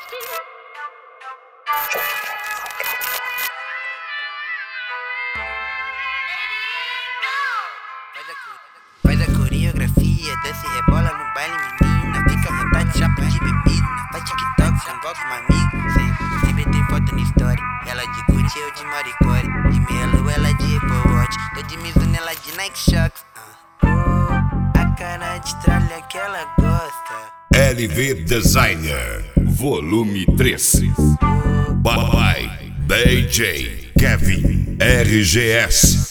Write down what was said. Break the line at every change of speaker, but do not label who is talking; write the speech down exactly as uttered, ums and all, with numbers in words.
Faz a coreografia, desce e rebola no baile, menina. Fica à vontade, chapa de bebida. Faz TikTok, convoca uma amiga. Sempre, sempre tem foto na história. Ela de Gucci, eu de Maricore. De Melo, ela de Apple Watch. Tô de Mizuno, ela de Nike Shox. uh. Oh, a cara de tralha que ela gosta.
L V Designer, volume três. Bye bye, D J Kevin R G S.